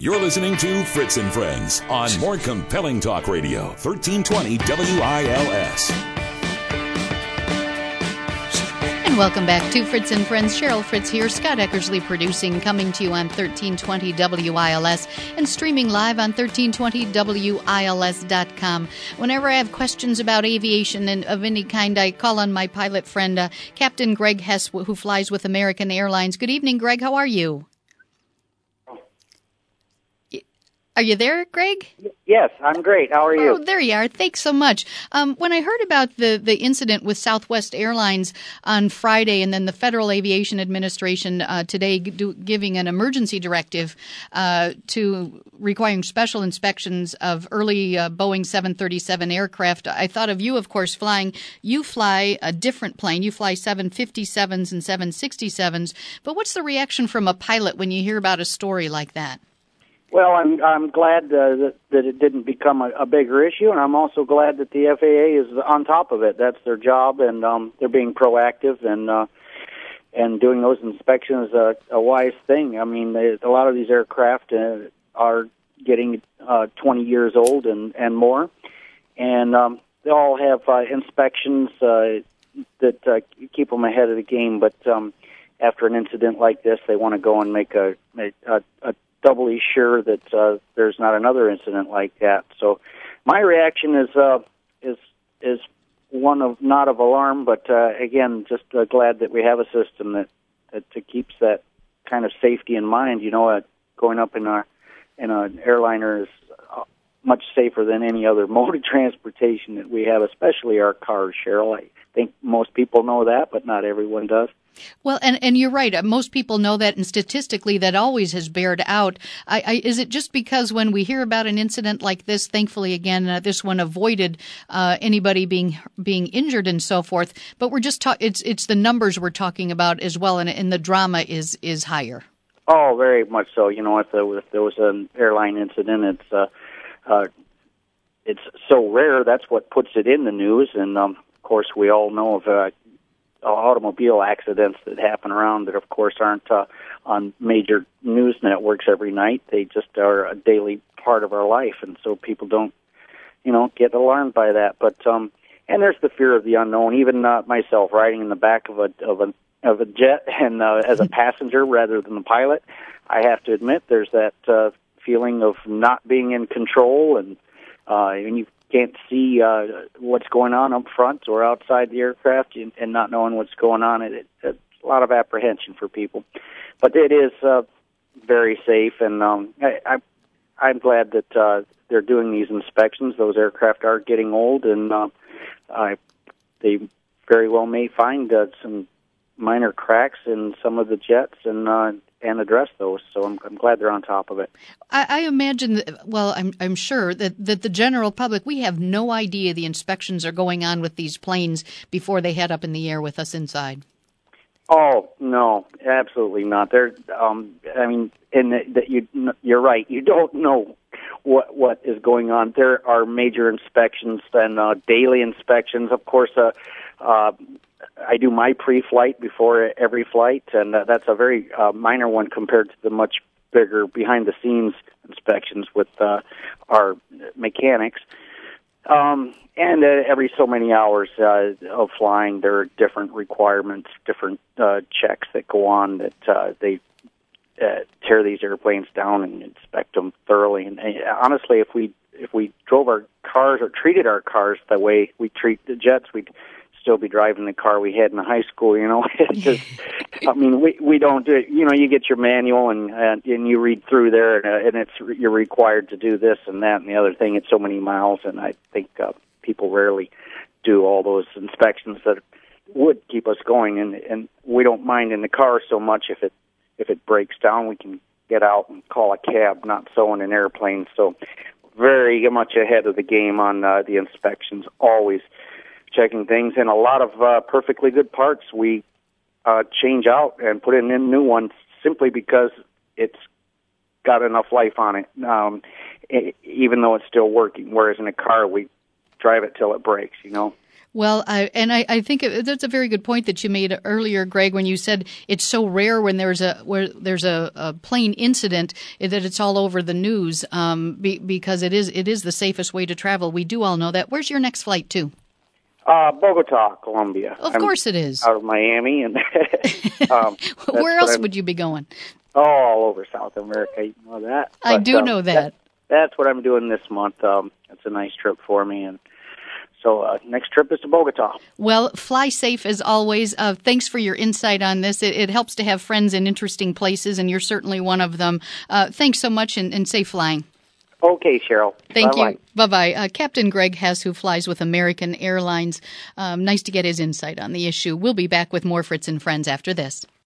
You're listening to Fritz and Friends on More Compelling Talk Radio, 1320 WILS. And welcome back to Fritz and Friends. Cheryl Fritz here. Scott Eckersley producing, coming to you on 1320 WILS and streaming live on 1320WILS.com. Whenever I have questions about aviation and of any kind, I call on my pilot friend, Captain Greg Hess, who flies with American Airlines. Good evening, Greg. How are you? Are you there, Greg? Yes, I'm great. How are you? Oh, there you are. Thanks so much. When I heard about the incident with Southwest Airlines on Friday and then the Federal Aviation Administration today giving an emergency directive to requiring special inspections of early Boeing 737 aircraft, I thought of you, of course, flying. You fly a different plane. You fly 757s and 767s. But what's the reaction from a pilot when you hear about a story like that? Well, I'm glad that it didn't become a bigger issue, and I'm also glad that the FAA is on top of it. That's their job, and they're being proactive and doing those inspections a wise thing. I mean, a lot of these aircraft are getting 20 years old and more, and they all have inspections that keep them ahead of the game. But after an incident like this, they want to go and make a doubly sure that there's not another incident like that. So my reaction is one of not of alarm, but again, just glad that we have a system that keeps that kind of safety in mind. You know, going up in an airliner is much safer than any other mode of transportation that we have, especially our cars, Cheryl. I think most people know that, but not everyone does. Well, and you're right. Most people know that, and statistically that always has bared out. Is it just because when we hear about an incident like this, thankfully, again, this one avoided anybody being injured and so forth, but we're just it's the numbers we're talking about as well, and the drama is higher. Oh, very much so. You know, if there was an airline incident, it's so rare. That's what puts it in the news, and of course, we all know of automobile accidents that happen around that, of course, aren't on major news networks every night. They just are a daily part of our life, and so people don't, get alarmed by that. But and there's the fear of the unknown. Even myself, riding in the back of a jet and as a passenger rather than the pilot, I have to admit there's that feeling of not being in control, and you can't see what's going on up front or outside the aircraft and not knowing what's going on. It's a lot of apprehension for people. But it is very safe, and I'm glad that they're doing these inspections. Those aircraft are getting old, and they very well may find some minor cracks in some of the jets and address those. So I'm glad they're on top of it. I imagine I'm sure that the general public, we have no idea the inspections are going on with these planes before they head up in the air with us inside. Oh, no, absolutely not. You're right. You don't know what is going on. There are major inspections and daily inspections. Of course, I do my pre-flight before every flight, and that's a very minor one compared to the much bigger behind-the-scenes inspections with our mechanics. And every so many hours of flying, there are different requirements, different checks that go on that they tear these airplanes down and inspect them thoroughly. And honestly, if we drove our cars or treated our cars the way we treat the jets, we'd still be driving the car we had in high school. We don't do it. You get your manual and you read through there, and you're required to do this and that and the other thing at so many miles. And I think people rarely do all those inspections that would keep us going. And we don't mind in the car so much if it breaks down, we can get out and call a cab. Not so in an airplane. So very much ahead of the game on the inspections. Always checking things, and a lot of perfectly good parts we change out and put in new ones simply because it's got enough life on it, even though it's still working. Whereas in a car, we drive it till it breaks, Well, I think that's a very good point that you made earlier, Greg, when you said it's so rare when there's a plane incident that it's all over the news because it is the safest way to travel. We do all know that. Where's your next flight to? Bogota, Colombia. Of course it is. Out of Miami. And where else would you be going? Oh, all over South America. You know that. I do know that. That's what I'm doing this month. It's a nice trip for me, and so next trip is to Bogota. Well, fly safe as always. Thanks for your insight on this. It helps to have friends in interesting places, and you're certainly one of them. Thanks so much, and safe flying. Okay, Cheryl. Thank you. Bye-bye. Captain Greg Hess, who flies with American Airlines. Nice to get his insight on the issue. We'll be back with more Fritz and Friends after this.